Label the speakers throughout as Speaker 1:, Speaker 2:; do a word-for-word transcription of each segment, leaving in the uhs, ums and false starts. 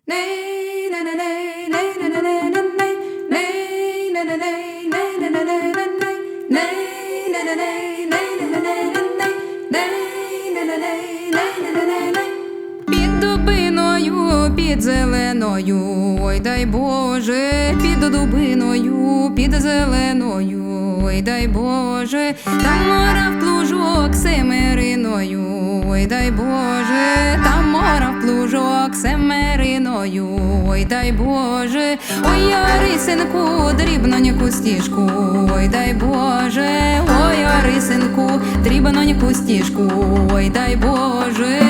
Speaker 1: Під дубиною, під зеленою, ой дай Боже, під дубиною, під зеленою, ой дай Боже, там мора в плужок семериною, ой дай Боже, там мора в плужок семериною, ой дай Боже, ой Ярисинку, дрібноньку стіжку, ой дай Боже, ой Ярисинку, дрібноньку стіжку, ой дай Боже.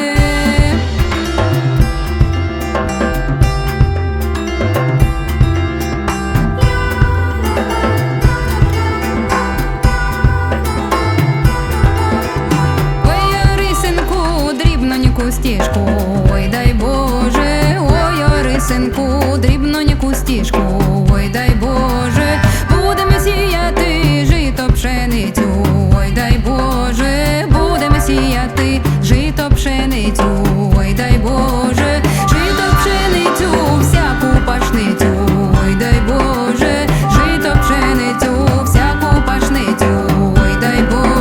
Speaker 1: Стіжку, ой дай Боже, ой Ярисинку, дрібноньку стіжку, ой дай Боже, будемо сіяти жито пшеницю, ой дай Боже, будемо сіяти жито пшеницю, ой дай Боже, жито пшеницю, всяку пашницю, ой дай Боже, жито пшеницю, всяку пашницю, ой дай Боже.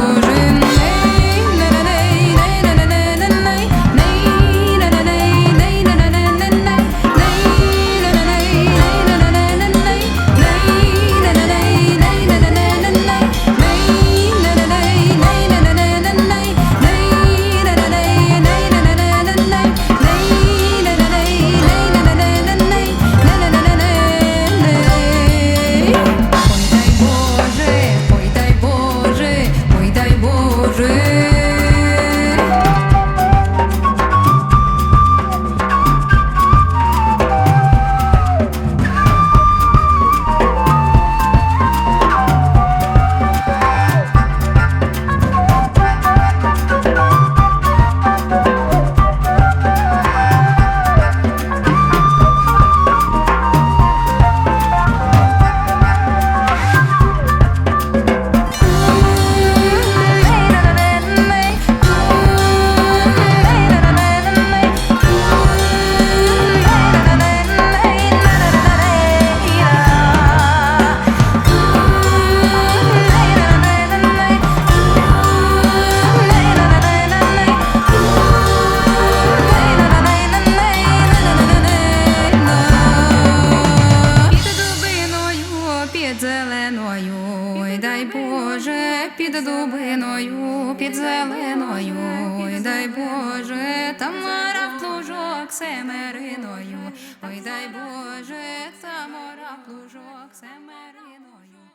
Speaker 1: Ой дай Боже, під дубиною, під зеленою, ой дай Боже, там мора в плужок семериною, ой дай Боже, там мора в плужок семериною.